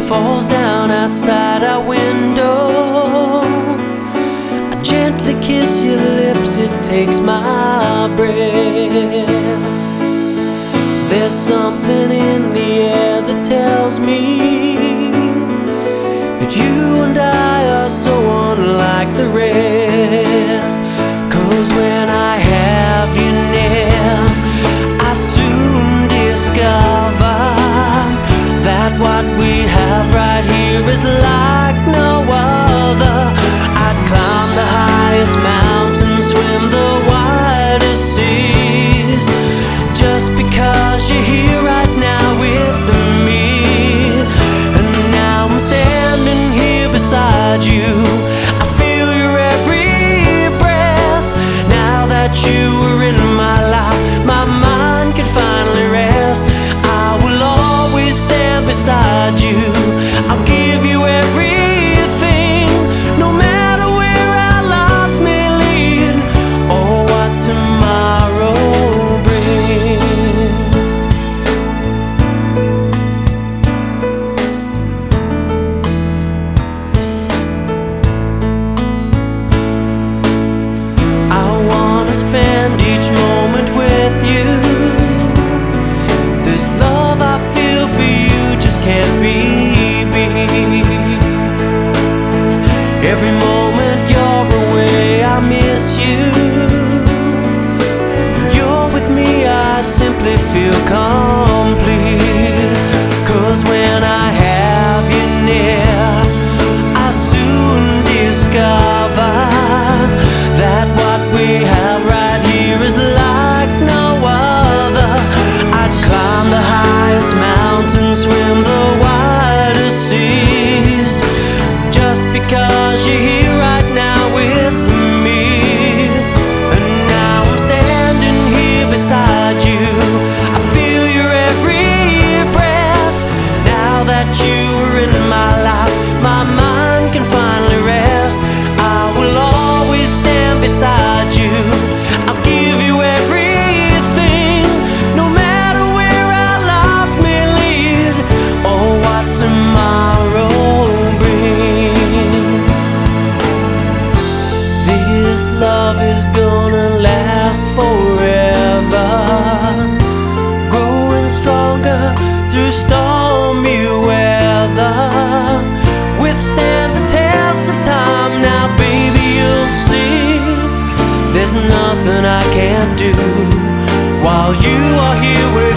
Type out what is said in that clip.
falls down outside our window. I gently kiss your lips, it takes my breath. There's something in the air that tells me that you and I are so unlike the rest. 'Cause when I have you near, I soon discover that what we have right here is like no other. I'd climb the highest mountains, swim the widest seas, just because you're here right now with me. And now I'm standing here beside you. I feel your every breath. Now that you are in my life, my mind can finally rest. I will always stand beside you. I'll give you everything, no matter where our lives may lead or what tomorrow brings. I wanna spend each moment with you. This love I feel for you just can't be beat. Every moment you're away, I miss you. When you're with me, I simply feel complete. 'Cause when I have you near, I soon discover that what we have right here is like no other. I'd climb the highest mountains, swim the widest seas, just because you're here right now with me. And now I'm standing here beside you. I feel your every breath. Now that you are in my life, my mind can finally rest. I will always stand beside you. I'll give you everything, no matter where our lives may lead or what tomorrow brings. This love is gonna last forever, growing stronger through stormy weather. Withstand the test of time. Now baby, you'll see there's nothing I can't do while you are here with